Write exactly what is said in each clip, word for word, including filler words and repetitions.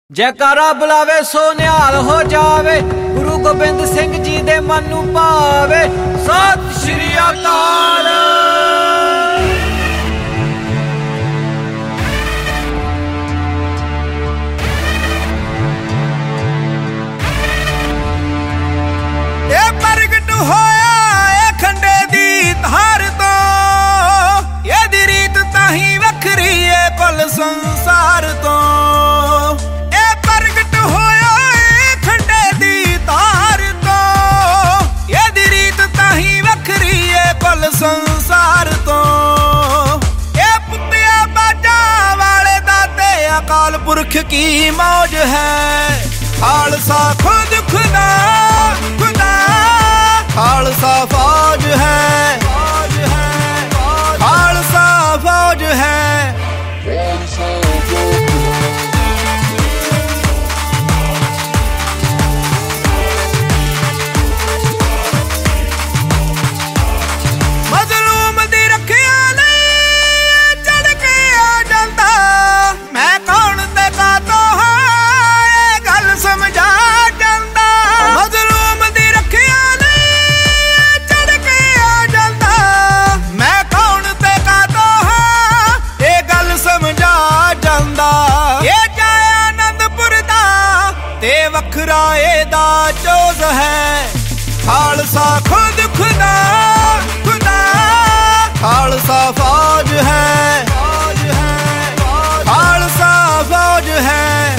जयकारा बुलावे सो निहाल हो जावे, गुरु गोबिंद सिंह जी दे मन नू भावे। सत श्री अकाल। ये प्रगट होया ए खंडे दी धार तो, ये दी रीत ताही वखरी है कुल संसार तो। संसार तो ये पुतिया बाजा वाले दाते अकाल पुरख की मौज है। खालसा खुद खुदा खुदा खालसा फौज है, खालसा फौज है। वखरा एदा चोज है। खालसा खुद खुदा खुदा खालसा फौज है, खालसा फौज है।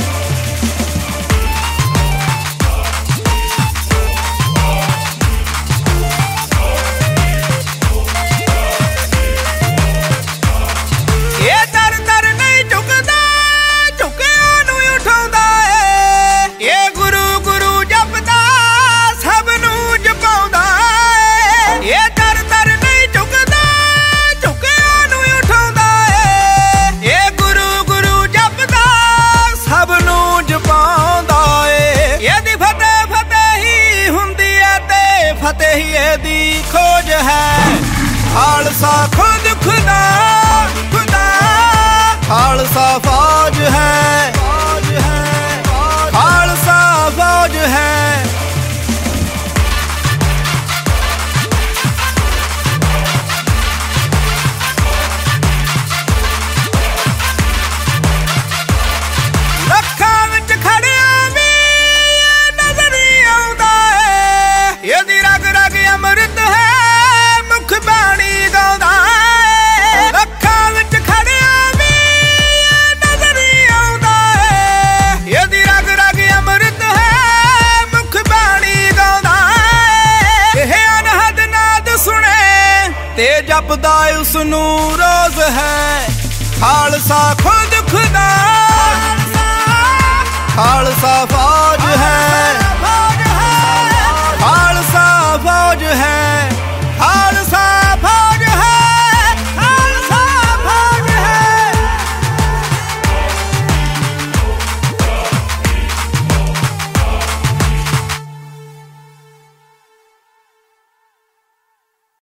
ये दर दर नहीं झुकदा, झुकिया नू उठाउंदा है। ये गुरु गुरु जपदा सब नू जपाउंदा है। ये दर दर नहीं झुकदा, झुकिया नू उठाउंदा है। ये गुरु गुरु जपदा सब नू जपाउंदा है। यदि फतेह फतेह ही हुंदी है ते फतेह ही दी खोज है। खालसा खुद खुदा खुदा खालसा फौज है, खालसा फौज है। लखां विच खड़िया भी नजर नहीं आउंदा है। यदि रग रग अमृत है मुख बाणी गाउंदा है। लखां विच खड़िया भी नजर नहीं आउंदा है। यदि रग रग अमृत है मुख बाणी गाउंदा है। यह अनहद नाद सुने ते जपदा उसनू रोज है। खालसा खुद खुदा खालसा फौज है।